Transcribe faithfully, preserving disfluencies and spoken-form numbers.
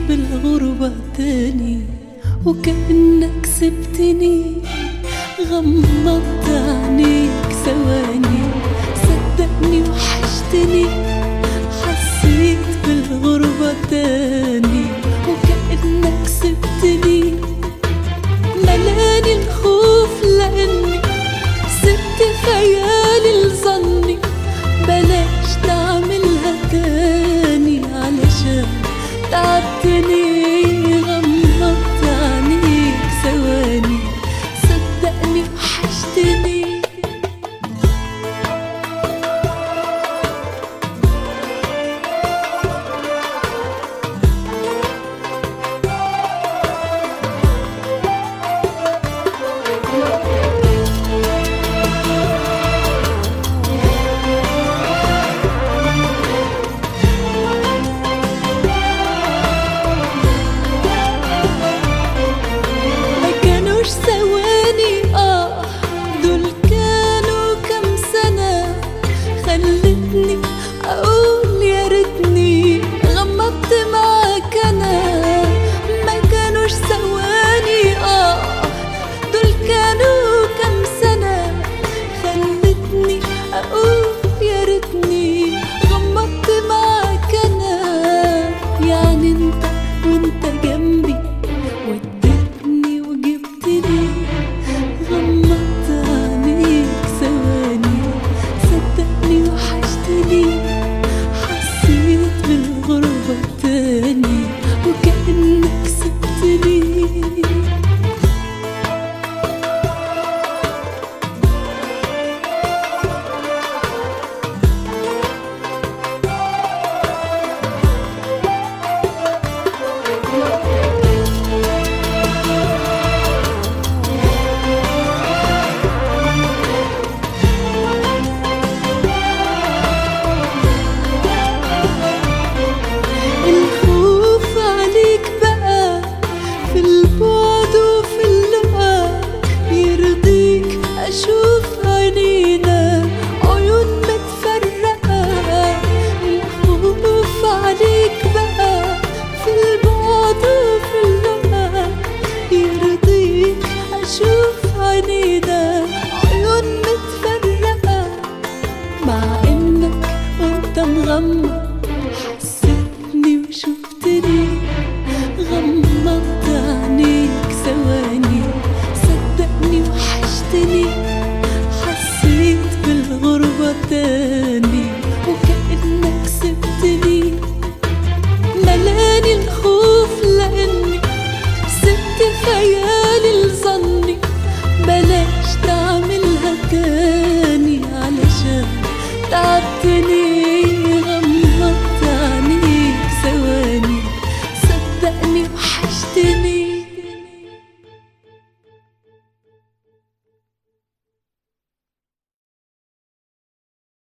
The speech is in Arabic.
بالغربة تاني وكأنك سبتني. غمضت عينيك ثواني صدقني وحشتني. حسيت بالغربة تاني وكأنك سبتني. ملاني الخوف لأني سبت خيالي لظني. بلاش تعملها تاني علشان تعبتني. غمضت عينيك ثواني صدقني وحشتني. ثواني اه دول كانوا كم سنة خلتني اقول يا ريتني غمضت معاك انا. ما كانوش ثواني اه دول كانوا كم سنة خلتني اقول يا ريتني غمضت معاك انا. يعني انت وانت جنبي غمضت عينيك ثواني صدقني وحشتني. حسيت بالغربة تاني وكأنك سبتني. الخوف عليك بقى في البعد وفي اللقاء. يرضيك أشوف عينينا عيون متفرقة. الخوف عليك بقى في البعد وفي اللقاء. يرضيك أشوف عينينا عيون متفرقة. مع إنك وأنت مغمض شفتني. غمضت عينيك ثواني صدقني وحشتني. حسيت بالغربة تاني وكأنك سبتني. ملاني الخوف لأني سبت خيالي لظني. بلاش تعملها تاني علشان تعبتني.